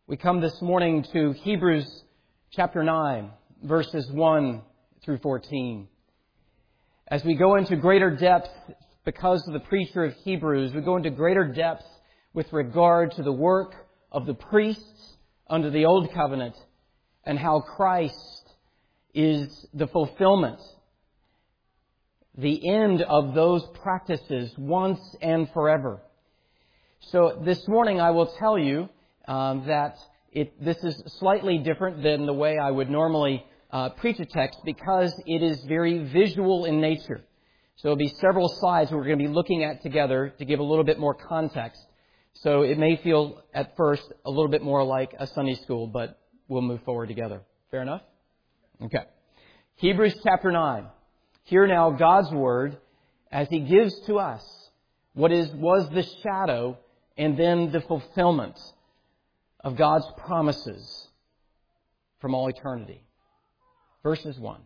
We come this morning to Hebrews chapter 9, verses 1 through 14. As we go into greater depth, because of the preacher of Hebrews, we go into greater depth with regard to the work of the priests under the Old Covenant and how Christ is the fulfillment, the end of those practices once and forever. So this morning I will tell you that this is slightly different than the way I would normally preach a text because it is very visual in nature. So there'll be several slides we're going to be looking at together to give a little bit more context. So it may feel at first a little bit more like a Sunday school, but we'll move forward together. Fair enough? Okay. Hebrews chapter 9. Hear now God's Word as He gives to us what was the shadow and then the fulfillment of God's promises from all eternity. Verses 1.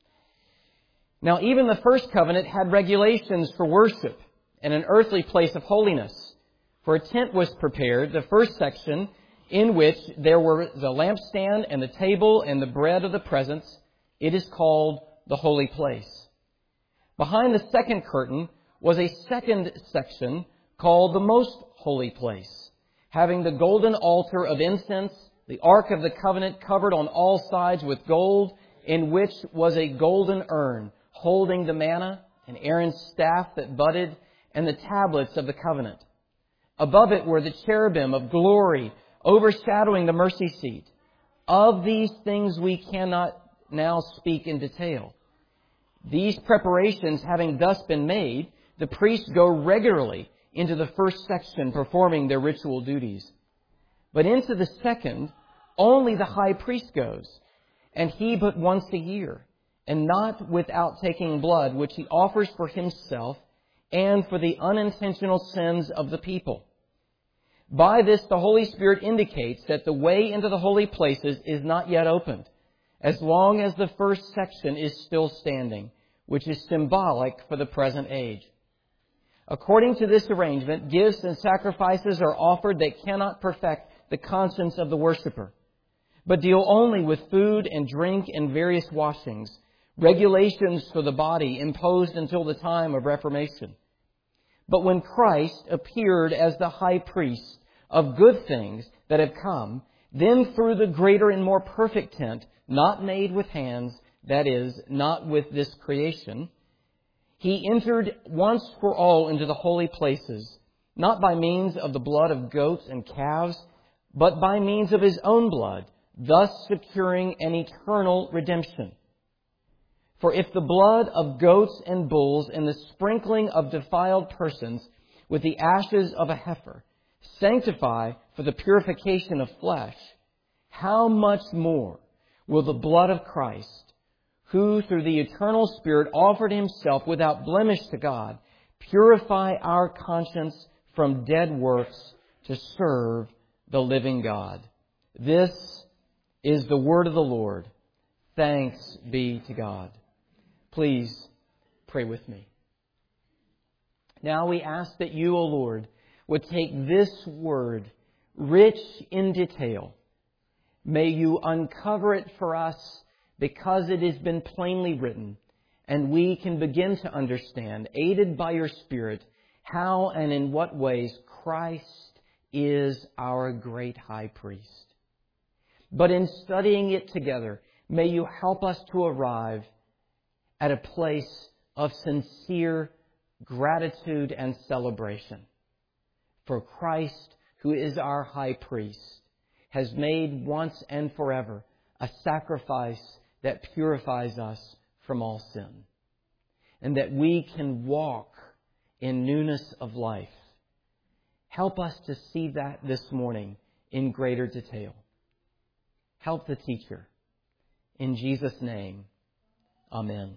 Now even the first covenant had regulations for worship and an earthly place of holiness. For a tent was prepared, the first section, in which there were the lampstand and the table and the bread of the presence. It is called the holy place. Behind the second curtain was a second section called the most holy place, having the golden altar of incense, the ark of the covenant covered on all sides with gold, in which was a golden urn holding the manna and Aaron's staff that budded and the tablets of the covenant. Above it were the cherubim of glory overshadowing the mercy seat. Of these things we cannot now speak in detail. These preparations having thus been made, the priests go regularly into the first section performing their ritual duties. But into the second, only the high priest goes, and he but once a year, and not without taking blood, which he offers for himself and for the unintentional sins of the people. By this, the Holy Spirit indicates that the way into the holy places is not yet opened, as long as the first section is still standing, which is symbolic for the present age. According to this arrangement, gifts and sacrifices are offered that cannot perfect the conscience of the worshiper, but deal only with food and drink and various washings, regulations for the body imposed until the time of Reformation. But when Christ appeared as the high priest of good things that have come, then through the greater and more perfect tent, not made with hands, that is, not with this creation, He entered once for all into the holy places, not by means of the blood of goats and calves, but by means of His own blood, thus securing an eternal redemption. For if the blood of goats and bulls and the sprinkling of defiled persons with the ashes of a heifer sanctify for the purification of flesh, how much more will the blood of Christ, who through the eternal Spirit offered Himself without blemish to God, purify our conscience from dead works to serve the living God. This is the word of the Lord. Thanks be to God. Please pray with me. Now we ask that You, O Lord, would take this word, rich in detail. May You uncover it for us because it has been plainly written, and we can begin to understand, aided by Your Spirit, how and in what ways Christ is our great high priest. But in studying it together, may You help us to arrive at a place of sincere gratitude and celebration. For Christ, who is our high priest, has made once and forever a sacrifice that purifies us from all sin, and that we can walk in newness of life. Help us to see that this morning in greater detail. Help the teacher. In Jesus' name, amen.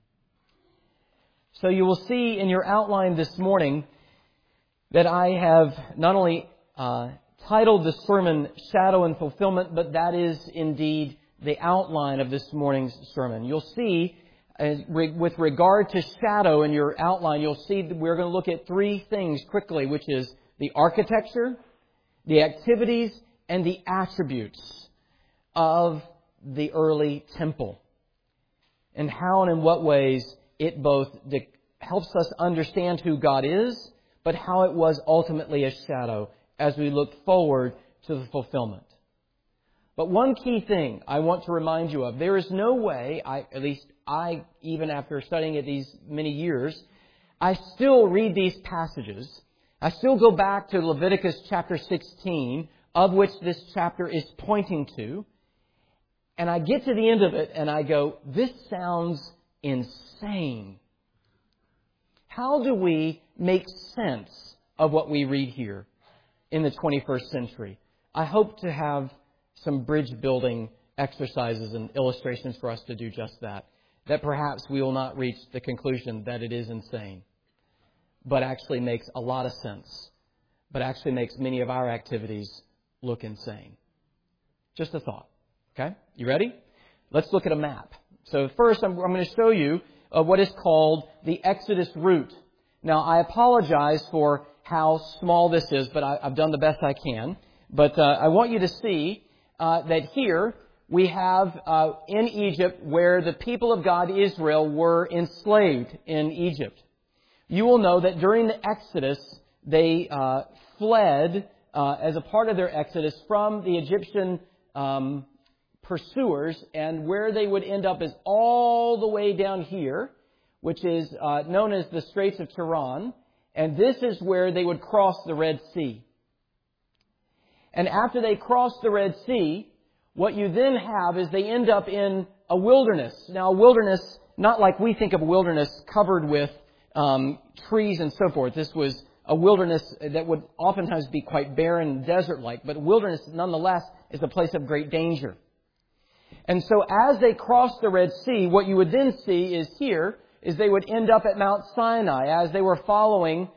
So you will see in your outline this morning that I have not only titled the sermon Shadow and Fulfillment, but that is indeed the outline of this morning's sermon. You'll see, with regard to shadow in your outline, you'll see that we're going to look at three things quickly, which is the architecture, the activities, and the attributes of the early temple, and how and in what ways it both helps us understand who God is, but how it was ultimately a shadow as we look forward to the fulfillment. But one key thing I want to remind you of, there is no way, at least I, even after studying it these many years, I still read these passages. I still go back to Leviticus chapter 16, of which this chapter is pointing to, and I get to the end of it and I go, this sounds insane. How do we make sense of what we read here in the 21st century? I hope to have some bridge building exercises and illustrations for us to do just that. That perhaps we will not reach the conclusion that it is insane, but actually makes a lot of sense, but actually makes many of our activities look insane. Just a thought. Okay? You ready? Let's look at a map. So first, I'm going to show you what is called the Exodus route. Now, I apologize for how small this is, but I've done the best I can. But I want you to see that here we have in Egypt where the people of God, Israel, were enslaved in Egypt. You will know that during the Exodus, they fled as a part of their Exodus from the Egyptian pursuers, and where they would end up is all the way down here, which is known as the Straits of Tiran, and this is where they would cross the Red Sea. And after they cross the Red Sea, what you then have is they end up in a wilderness. Now, a wilderness, not like we think of a wilderness covered with trees and so forth. This was a wilderness that would oftentimes be quite barren and desert-like, but wilderness, nonetheless, is a place of great danger. And so as they crossed the Red Sea, what you would then see is here, is they would end up at Mount Sinai as they were following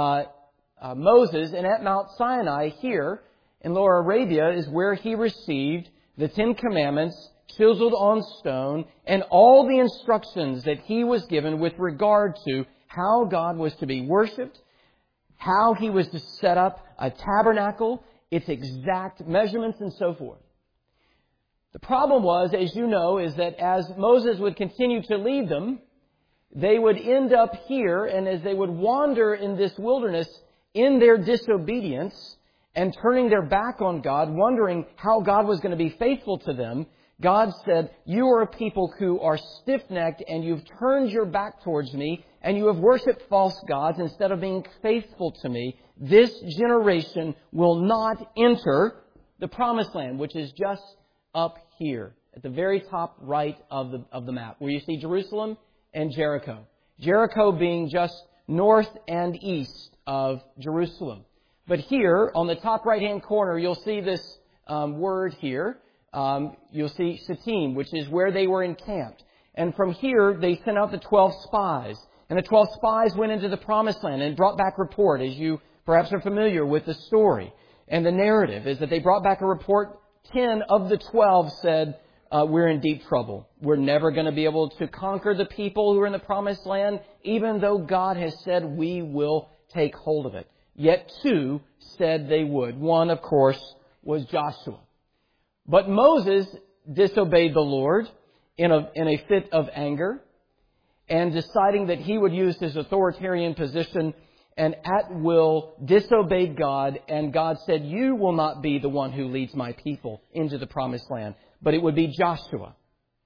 Moses. And at Mount Sinai here in Lower Arabia is where he received the Ten Commandments chiseled on stone and all the instructions that he was given with regard to how God was to be worshipped, how he was to set up a tabernacle, its exact measurements and so forth. The problem was, as you know, is that as Moses would continue to lead them, they would end up here, and as they would wander in this wilderness in their disobedience and turning their back on God, wondering how God was going to be faithful to them, God said, you are a people who are stiff-necked and you've turned your back towards me and you have worshipped false gods instead of being faithful to me. This generation will not enter the promised land, which is just up here at the very top right of the map, where you see Jerusalem and Jericho. Jericho being just north and east of Jerusalem. But here, on the top right-hand corner, you'll see this word here. You'll see Shittim, which is where they were encamped. And from here, they sent out the 12 spies. And the 12 spies went into the promised land and brought back report, as you perhaps are familiar with the story. And the narrative is that they brought back a report. 10 of the 12 said, we're in deep trouble. We're never going to be able to conquer the people who are in the promised land, even though God has said we will take hold of it. Yet 2 said they would. One, of course, was Joshua. But Moses disobeyed the Lord in a fit of anger, and deciding that he would use his authoritarian position and at will disobeyed God, and God said, you will not be the one who leads my people into the promised land, but it would be Joshua.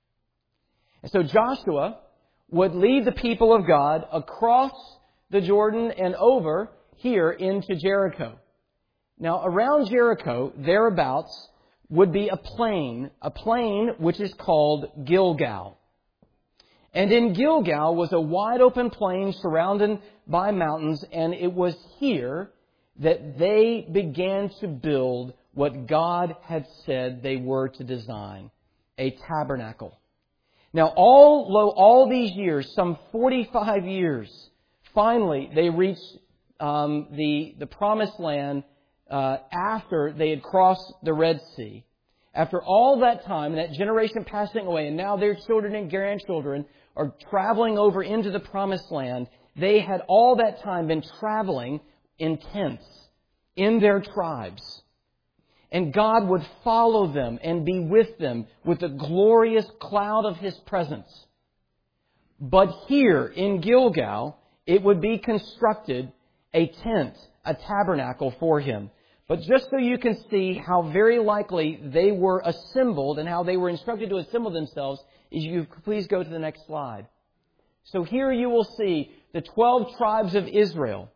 And so Joshua would lead the people of God across the Jordan and over here into Jericho. Now, around Jericho, thereabouts, would be a plain which is called Gilgal. And in Gilgal was a wide open plain surrounded by mountains, and it was here that they began to build what God had said they were to design, a tabernacle. Now, all these years, some 45 years, finally they reached the promised land after they had crossed the Red Sea. After all that time, that generation passing away, and now their children and grandchildren are traveling over into the promised land, they had all that time been traveling in tents in their tribes. And God would follow them and be with them with a glorious cloud of His presence. But here in Gilgal, it would be constructed a tent, a tabernacle for Him. But just so you can see how very likely they were assembled and how they were instructed to assemble themselves, is you please go to the next slide. So here you will see the 12 tribes of Israel,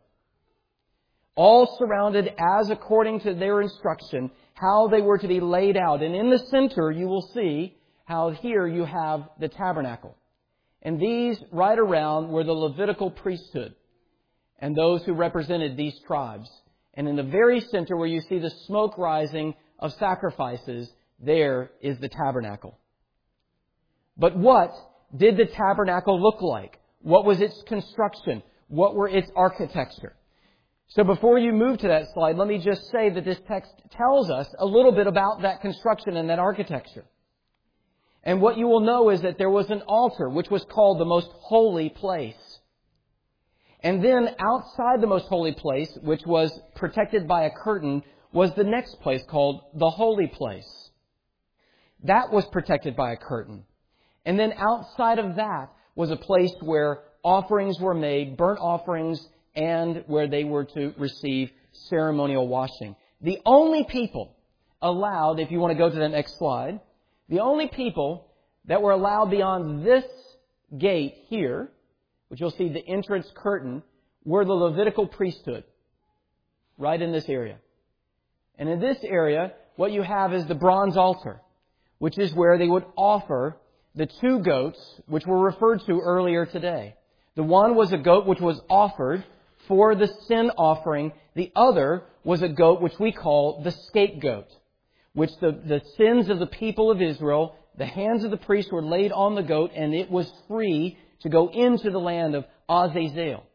all surrounded as according to their instruction, how they were to be laid out. And in the center you will see how here you have the tabernacle. And these right around were the Levitical priesthood and those who represented these tribes. And in the very center where you see the smoke rising of sacrifices, there is the tabernacle. But what did the tabernacle look like? What was its construction? What were its architecture? So before you move to that slide, let me just say that this text tells us a little bit about that construction and that architecture. And what you will know is that there was an altar, which was called the most holy place. And then outside the most holy place, which was protected by a curtain, was the next place called the holy place. That was protected by a curtain. And then outside of that was a place where offerings were made, burnt offerings, and where they were to receive ceremonial washing. The only people allowed, if you want to go to the next slide, the only people that were allowed beyond this gate here, which you'll see the entrance curtain, were the Levitical priesthood, right in this area. And in this area, what you have is the bronze altar, which is where they would offer the 2 goats, which were referred to earlier today. The one was a goat which was offered for the sin offering. The other was a goat which we call the scapegoat, which the sins of the people of Israel, the hands of the priest were laid on the goat, and it was free to go into the land of Azazel.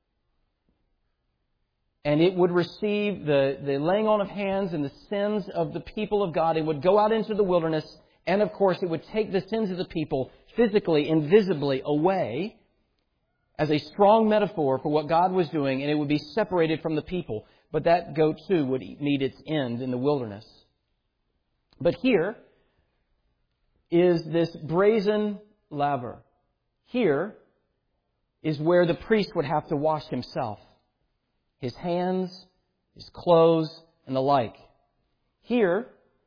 And it would receive the laying on of hands and the sins of the people of God. It would go out into the wilderness, and of course it would take the sins of the people physically and visibly away as a strong metaphor for what God was doing, and it would be separated from the people. But that goat too would meet its end in the wilderness. But here is this brazen laver. Here is where the priest would have to wash himself, his hands, his clothes, and the like. Here,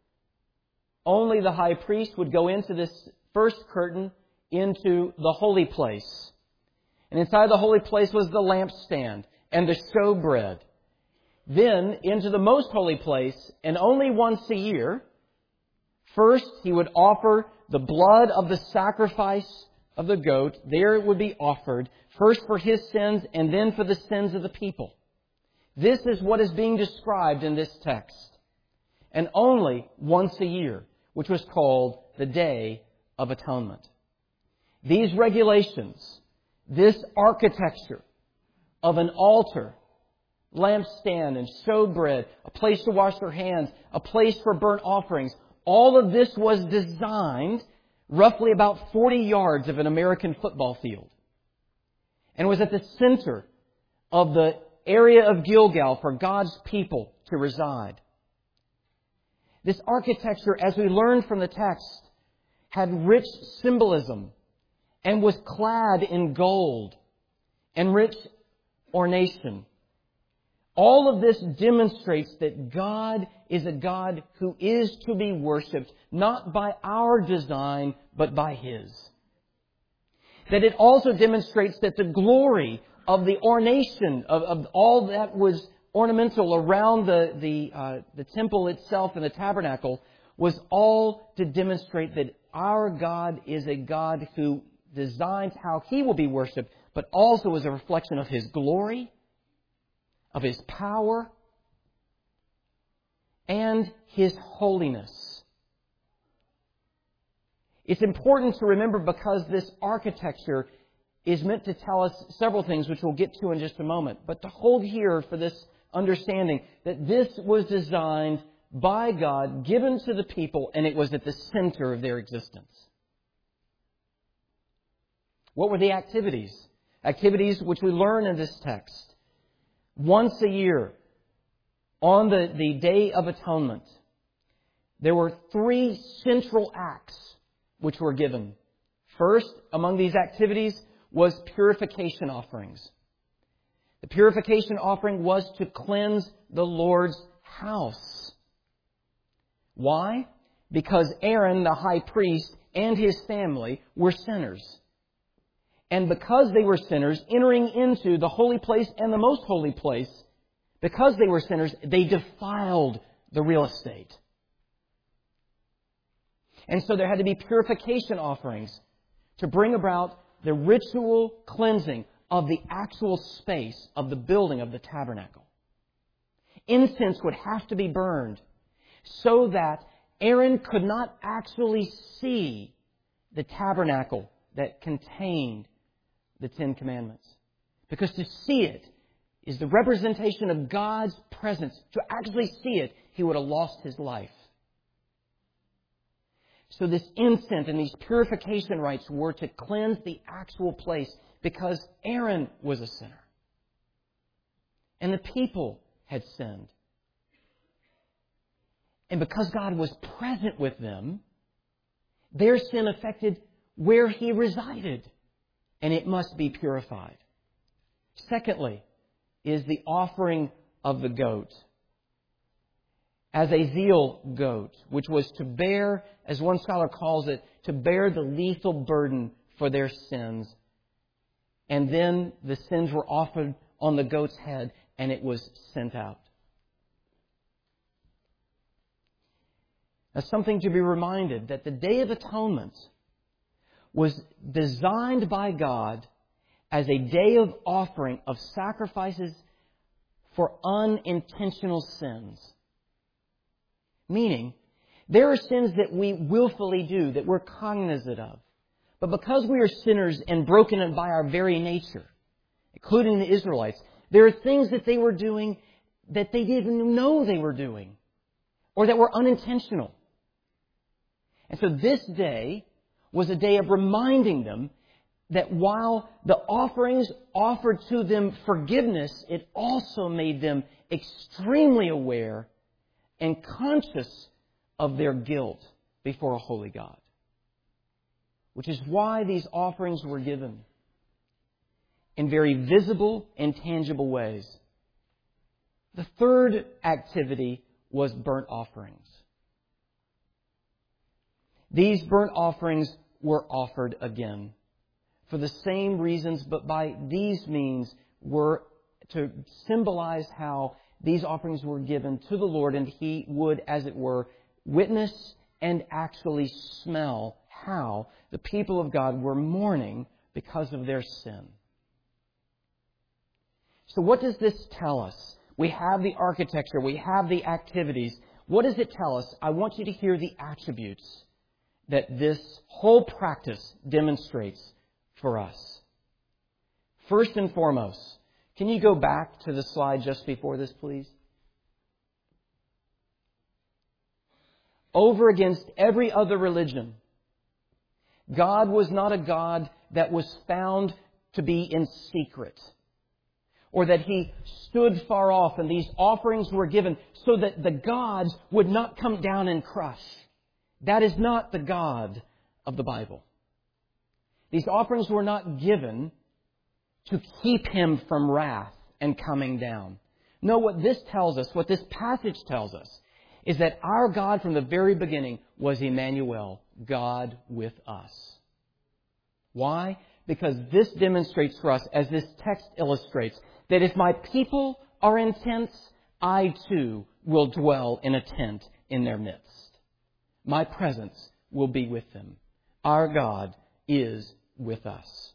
only the high priest would go into this first curtain into the holy place. And inside the holy place was the lampstand and the showbread. Then into the most holy place, and only once a year, first he would offer the blood of the sacrifice of the goat. There it would be offered, first for his sins and then for the sins of the people. This is what is being described in this text. And only once a year, which was called the Day of Atonement. These regulations, this architecture of an altar, lampstand and showbread, a place to wash their hands, a place for burnt offerings, all of this was designed roughly about 40 yards of an American football field, and was at the center of the area of Gilgal for God's people to reside. This architecture, as we learned from the text, had rich symbolism and was clad in gold and rich ornation. All of this demonstrates that God is a God who is to be worshipped, not by our design, but by His. That it also demonstrates that the glory of the ornation, of all that was ornamental around the temple itself and the tabernacle, was all to demonstrate that our God is a God who designs how He will be worshipped, but also is a reflection of His glory, of His power, and His holiness. It's important to remember because this architecture is meant to tell us several things, which we'll get to in just a moment. But to hold here for this understanding that this was designed by God, given to the people, and it was at the center of their existence. What were the activities? Activities which we learn in this text. Once a year, on the Day of Atonement, there were three central acts which were given. First, among these activities was purification offerings. The purification offering was to cleanse the Lord's house. Why? Because Aaron, the high priest, and his family were sinners. And because they were sinners, entering into the holy place and the most holy place, because they were sinners, they defiled the real estate. And so there had to be purification offerings to bring about the ritual cleansing of the actual space of the building of the tabernacle. Incense would have to be burned so that Aaron could not actually see the tabernacle that contained the Ten Commandments. Because to see it is the representation of God's presence. To actually see it, he would have lost his life. So this incense and these purification rites were to cleanse the actual place because Aaron was a sinner. And the people had sinned. And because God was present with them, their sin affected where He resided. And it must be purified. Secondly, is the offering of the goat. As a zeal goat, which was to bear, as one scholar calls it, to bear the lethal burden for their sins. And then the sins were offered on the goat's head and it was sent out. Now, something to be reminded that the Day of Atonement was designed by God as a day of offering of sacrifices for unintentional sins. Meaning, there are sins that we willfully do, that we're cognizant of. But because we are sinners and broken by our very nature, including the Israelites, there are things that they were doing that they didn't even know they were doing, or that were unintentional. And so this day was a day of reminding them that while the offerings offered to them forgiveness, it also made them extremely aware and conscious of their guilt before a holy God. Which is why these offerings were given in very visible and tangible ways. The third activity was burnt offerings. These burnt offerings were offered again for the same reasons, but by these means were to symbolize how these offerings were given to the Lord, and He would, as it were, witness and actually smell how the people of God were mourning because of their sin. So what does this tell us? We have the architecture, we have the activities. What does it tell us? I want you to hear the attributes that this whole practice demonstrates for us. First and foremost, can you go back to the slide just before this, please? Over against every other religion, God was not a God that was found to be in secret, or that He stood far off and these offerings were given so that the gods would not come down and crush. That is not the God of the Bible. These offerings were not given to keep Him from wrath and coming down. No, what this tells us, what this passage tells us, is that our God from the very beginning was Emmanuel, God with us. Why? Because this demonstrates for us, as this text illustrates, that if my people are in tents, I too will dwell in a tent in their midst. My presence will be with them. Our God is with us.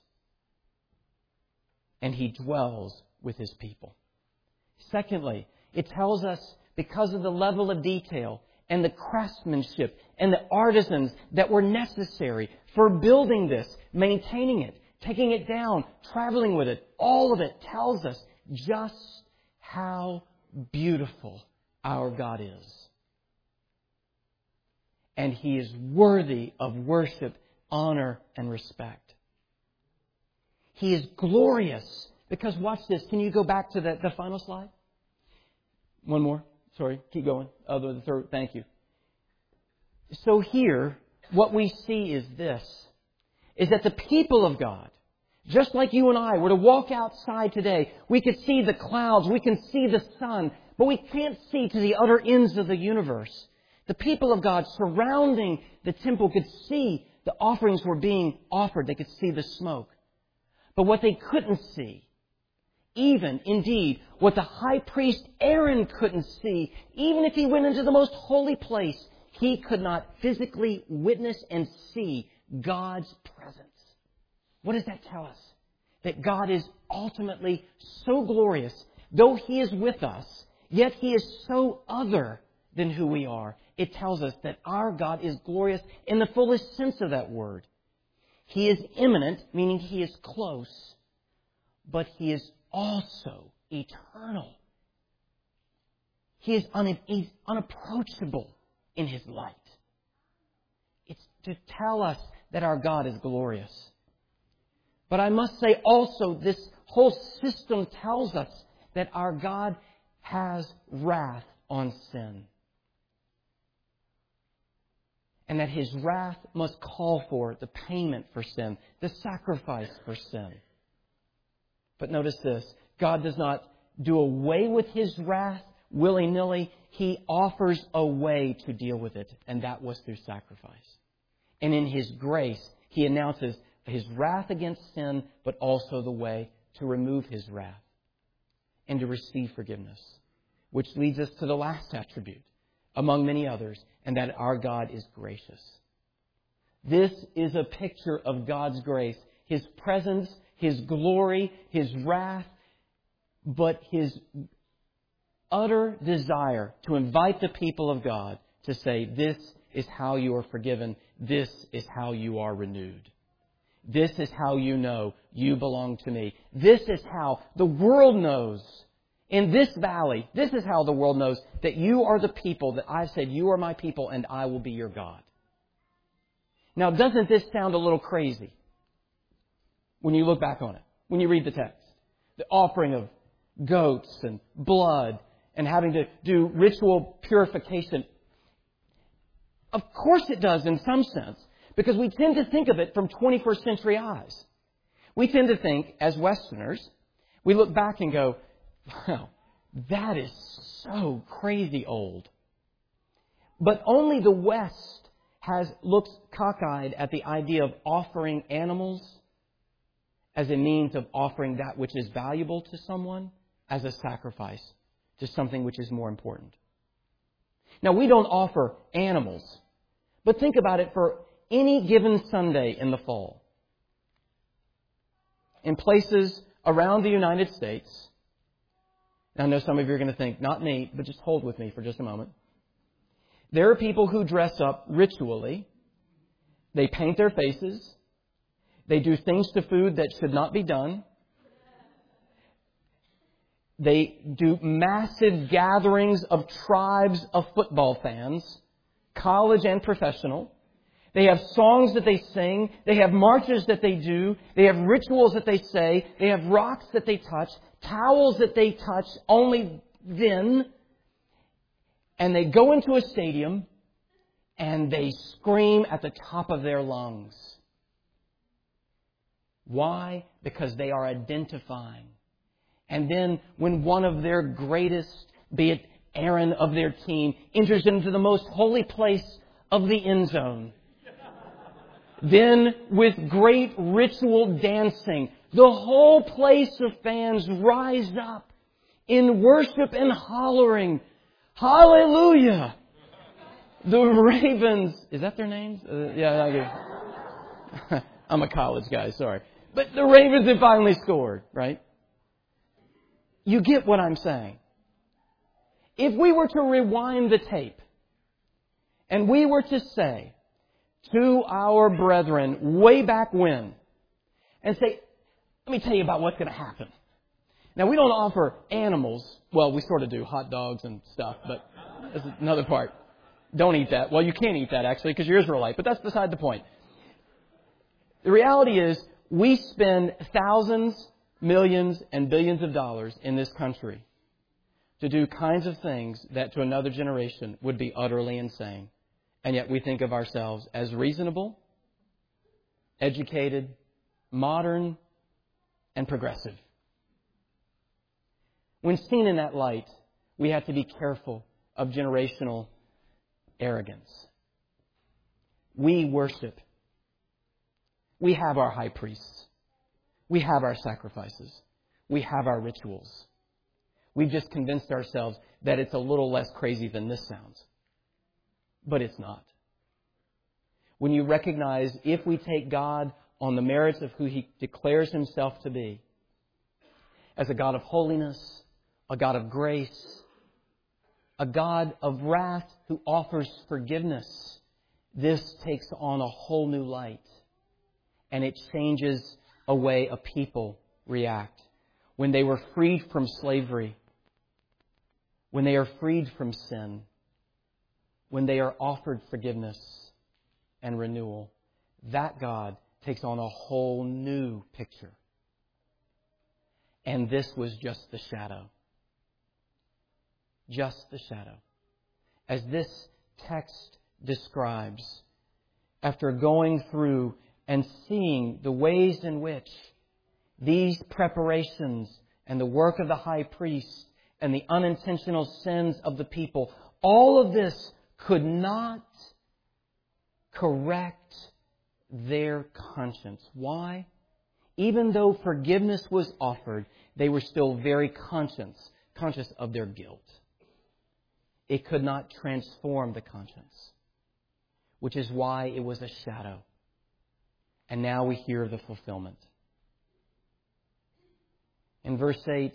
And He dwells with His people. Secondly, it tells us, because of the level of detail and the craftsmanship and the artisans that were necessary for building this, maintaining it, taking it down, traveling with it, all of it tells us just how beautiful our God is. And He is worthy of worship, honor, and respect. He is glorious. Because watch this. Can you go back to the final slide? One more. Sorry. Keep going. The third. Thank you. So here, what we see is this, is that the people of God, just like you and I were to walk outside today, we could see the clouds, we can see the sun, but we can't see to the utter ends of the universe. The people of God surrounding the temple could see the offerings were being offered. They could see the smoke. But what they couldn't see, even, indeed, what the high priest Aaron couldn't see, even if he went into the most holy place, he could not physically witness and see God's presence. What does that tell us? That God is ultimately so glorious. Though He is with us, yet He is so other than who we are. It tells us that our God is glorious in the fullest sense of that word. He is immanent, meaning He is close, but He is also eternal. He is He's unapproachable in His light. It's to tell us that our God is glorious. But I must say also, this whole system tells us that our God has wrath on sin. And that His wrath must call for the payment for sin, the sacrifice for sin. But notice this, God does not do away with His wrath willy-nilly. He offers a way to deal with it, and that was through sacrifice. And in His grace, He announces His wrath against sin, but also the way to remove His wrath and to receive forgiveness. Which leads us to the last attribute, among many others, and that our God is gracious. This is a picture of God's grace, His presence, His glory, His wrath, but His utter desire to invite the people of God to say, this is how you are forgiven, this is how you are renewed. This is how you know you belong to me. This is how the world knows. In this valley, this is how the world knows that you are the people that I've said, you are my people and I will be your God. Now, doesn't this sound a little crazy when you look back on it, when you read the text? The offering of goats and blood and having to do ritual purification. Of course it does in some sense, because we tend to think of it from 21st century eyes. We tend to think, as Westerners, we look back and go, wow, that is so crazy old. But only the West looks cockeyed at the idea of offering animals as a means of offering that which is valuable to someone as a sacrifice to something which is more important. Now, we don't offer animals, but think about it for any given Sunday in the fall. In places around the United States, I know some of you are going to think, not me, but just hold with me for just a moment. There are people who dress up ritually. They paint their faces. They do things to food that should not be done. They do massive gatherings of tribes of football fans, college and professional. They have songs that they sing. They have marches that they do. They have rituals that they say. They have rocks that they touch, towels that they touch only then. And they go into a stadium and they scream at the top of their lungs. Why? Because they are identifying. And then when one of their greatest, be it Aaron of their team, enters into the most holy place of the end zone, then with great ritual dancing, the whole place of fans rise up in worship and hollering, hallelujah! The Ravens, is that their names? Yeah, I'm a college guy, sorry. But the Ravens have finally scored, right? You get what I'm saying. If we were to rewind the tape and we were to say to our brethren way back when and say, let me tell you about what's going to happen. Now, we don't offer animals. Well, we sort of do, hot dogs and stuff, but that's another part. Don't eat that. Well, you can't eat that, actually, because you're Israelite, but that's beside the point. The reality is, we spend thousands, millions, and billions of dollars in this country to do kinds of things that to another generation would be utterly insane. And yet we think of ourselves as reasonable, educated, modern, and progressive. When seen in that light, we have to be careful of generational arrogance. We worship. We have our high priests. We have our sacrifices. We have our rituals. We've just convinced ourselves that it's a little less crazy than this sounds. But it's not. When you recognize, if we take God on the merits of who He declares Himself to be, as a God of holiness, a God of grace, a God of wrath who offers forgiveness, this takes on a whole new light. And it changes a way a people react. When they were freed from slavery, when they are freed from sin, when they are offered forgiveness and renewal, that God takes on a whole new picture. And this was just the shadow. Just the shadow. As this text describes, after going through and seeing the ways in which these preparations and the work of the high priest and the unintentional sins of the people, all of this could not correct their conscience. Why? Even though forgiveness was offered, they were still very conscious of their guilt. It could not transform the conscience, which is why it was a shadow. And now we hear the fulfillment. In verse 8,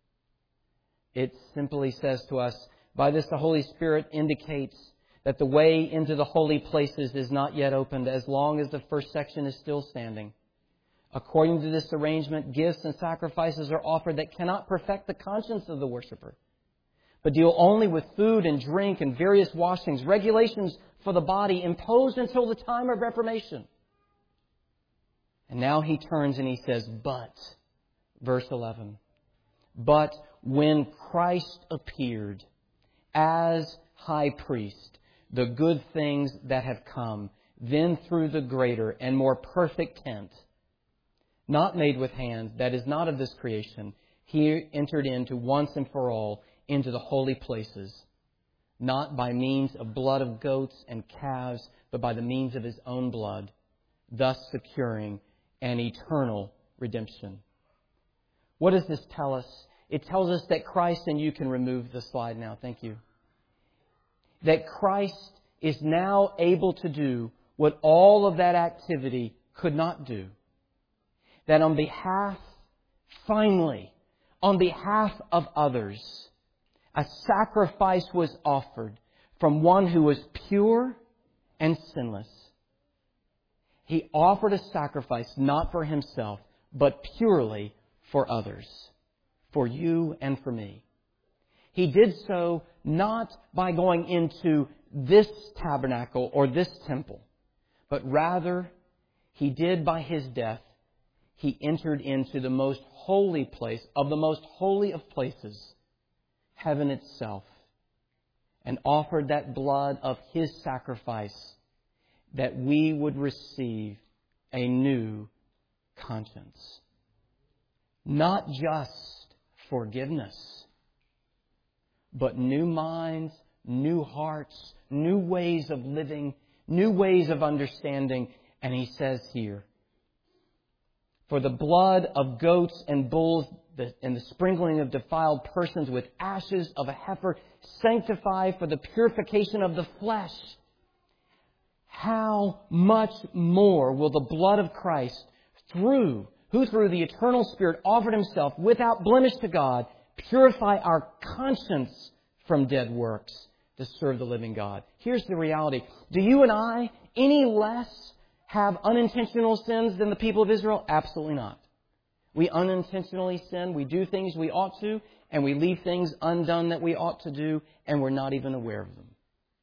it simply says to us, by this the Holy Spirit indicates that the way into the holy places is not yet opened as long as the first section is still standing. According to this arrangement, gifts and sacrifices are offered that cannot perfect the conscience of the worshiper, but deal only with food and drink and various washings, regulations for the body imposed until the time of Reformation. And now he turns and he says, but, verse 11, but when Christ appeared as high priest, the good things that have come, then through the greater and more perfect tent, not made with hands, that is not of this creation, he entered into once and for all into the holy places, not by means of blood of goats and calves, but by the means of His own blood, thus securing an eternal redemption. What does this tell us? It tells us that Christ, and you can remove the slide now, thank you, that Christ is now able to do what all of that activity could not do. That on behalf, finally, on behalf of others, a sacrifice was offered from one who was pure and sinless. He offered a sacrifice not for Himself, but purely for others, for you and for me. He did so not by going into this tabernacle or this temple, but rather He did by His death. He entered into the most holy place of the most holy of places, heaven itself, and offered that blood of His sacrifice that we would receive a new conscience. Not just forgiveness, but new minds, new hearts, new ways of living, new ways of understanding. And he says here, for the blood of goats and bulls and the sprinkling of defiled persons with ashes of a heifer sanctify for the purification of the flesh. How much more will the blood of Christ, who through the eternal Spirit offered Himself without blemish to God, purify our conscience from dead works to serve the living God? Here's the reality. Do you and I any less have unintentional sins than the people of Israel? Absolutely not. We unintentionally sin. We do things we ought to, and we leave things undone that we ought to do, and we're not even aware of them.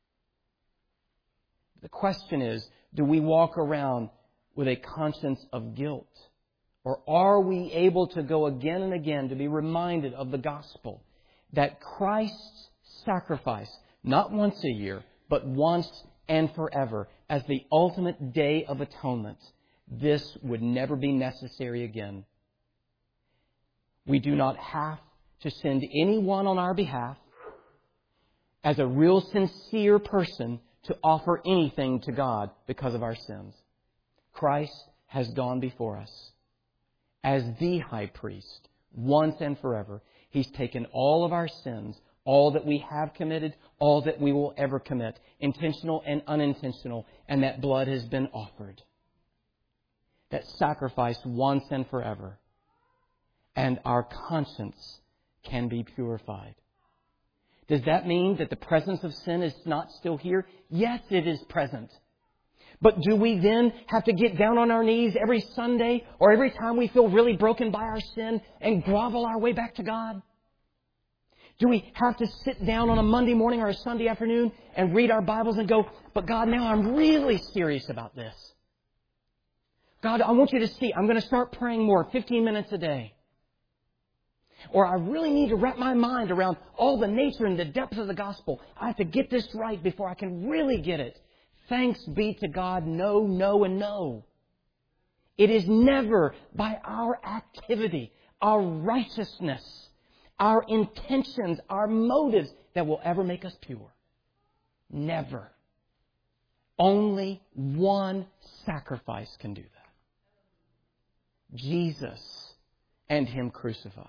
The question is, do we walk around with a conscience of guilt? Or are we able to go again and again to be reminded of the gospel that Christ's sacrifice, not once a year, but once and forever as the ultimate day of atonement, this would never be necessary again. We do not have to send anyone on our behalf as a real sincere person to offer anything to God because of our sins. Christ has gone before us as the high priest once and forever. He's taken all of our sins, all that we have committed, all that we will ever commit, intentional and unintentional, and that blood has been offered. That sacrifice once and forever. And our conscience can be purified. Does that mean that the presence of sin is not still here? Yes, it is present. But do we then have to get down on our knees every Sunday or every time we feel really broken by our sin and grovel our way back to God? Do we have to sit down on a Monday morning or a Sunday afternoon and read our Bibles and go, but God, now I'm really serious about this. God, I want you to see, I'm going to start praying more, 15 minutes a day. Or I really need to wrap my mind around all the nature and the depth of the gospel. I have to get this right before I can really get it. Thanks be to God, no, no, and no. It is never by our activity, our righteousness, our intentions, our motives that will ever make us pure. Never. Only one sacrifice can do that. Jesus and Him crucified.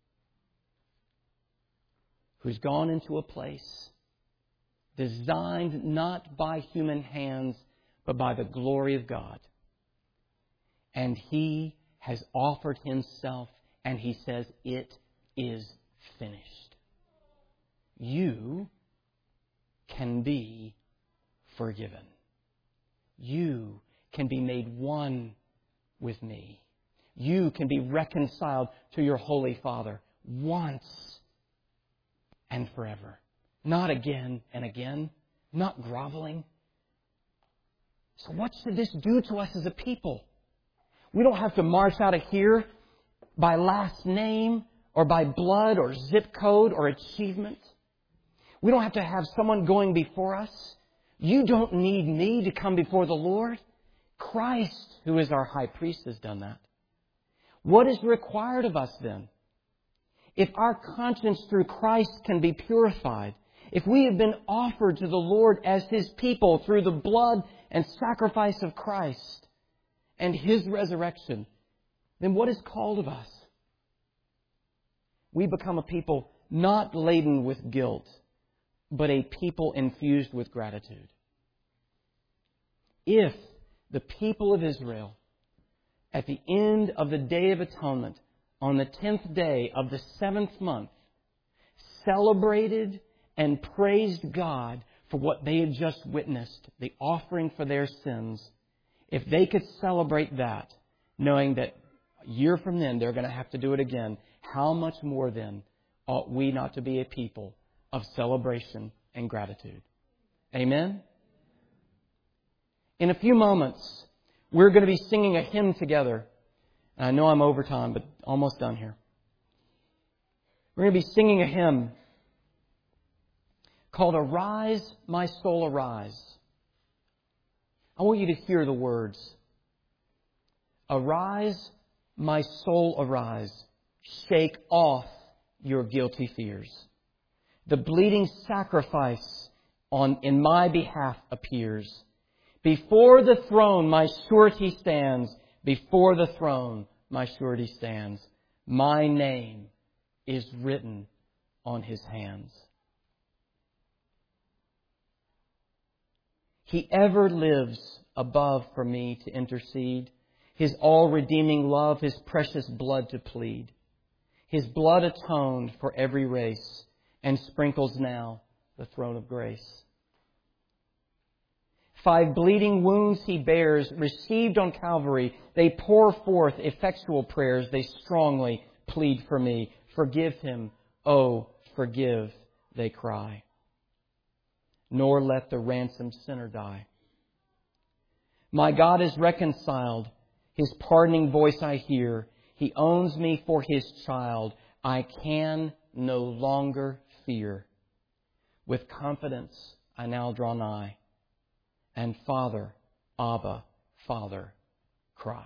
Who's gone into a place designed not by human hands, but by the glory of God. And He has offered Himself, and He says, it is finished. You can be forgiven. You can be made one with me. You can be reconciled to your Holy Father once and forever. Not again and again. Not groveling. So what should this do to us as a people? We don't have to march out of here by last name or by blood or zip code or achievement. We don't have to have someone going before us. You don't need me to come before the Lord. Christ, who is our high priest, has done that. What is required of us then? If our conscience through Christ can be purified, if we have been offered to the Lord as His people through the blood and sacrifice of Christ and His resurrection, then what is called of us? We become a people not laden with guilt, but a people infused with gratitude. If the people of Israel, at the end of the Day of Atonement, on the 10th day of the 7th month, celebrated and praised God for what they had just witnessed, the offering for their sins, if they could celebrate that, knowing that a year from then they're going to have to do it again, how much more then ought we not to be a people of celebration and gratitude? Amen? In a few moments, we're going to be singing a hymn together. And I know I'm over time, but almost done here. We're going to be singing a hymn called Arise, My Soul, Arise. I want you to hear the words. Arise, my soul, arise. Shake off your guilty fears. The bleeding sacrifice in my behalf appears. Before the throne my surety stands. Before the throne my surety stands. My name is written on His hands. He ever lives above for me to intercede. His all-redeeming love, His precious blood to plead. His blood atoned for every race and sprinkles now the throne of grace. 5 bleeding wounds He bears, received on Calvary. They pour forth effectual prayers. They strongly plead for me. Forgive Him, oh, forgive, they cry. Nor let the ransomed sinner die. My God is reconciled. His pardoning voice I hear. He owns me for His child. I can no longer fear. With confidence I now draw nigh. and Father, Abba, Father, cry.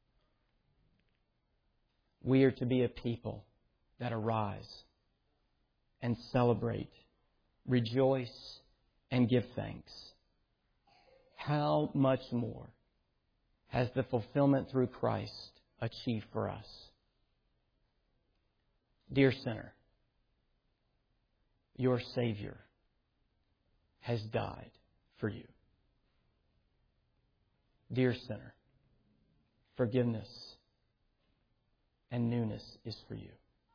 We are to be a people that arise and celebrate, rejoice, and give thanks. How much more has the fulfillment through Christ achieved for us? Dear sinner, your Savior has died for you. Dear sinner, forgiveness and newness is for you.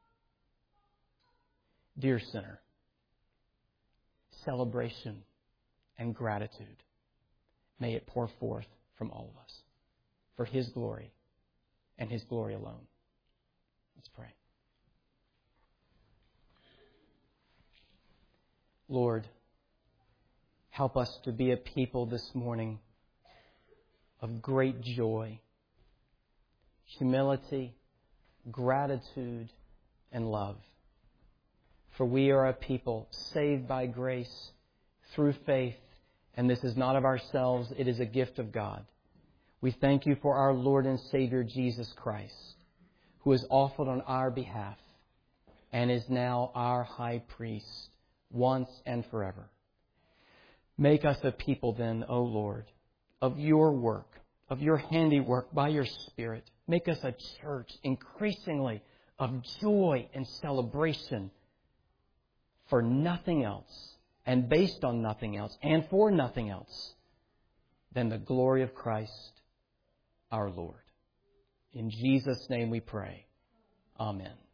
Dear sinner, celebration and gratitude, may it pour forth from all of us for His glory and His glory alone. Let's pray. Lord, help us to be a people this morning of great joy, humility, gratitude, and love. For we are a people saved by grace through faith, and this is not of ourselves, it is a gift of God. We thank you for our Lord and Savior Jesus Christ, who has offered on our behalf and is now our high priest once and forever. Make us a people then, O Lord, of your work, of your handiwork by your Spirit. Make us a church increasingly of joy and celebration for nothing else and based on nothing else and for nothing else than the glory of Christ our Lord. In Jesus' name we pray. Amen.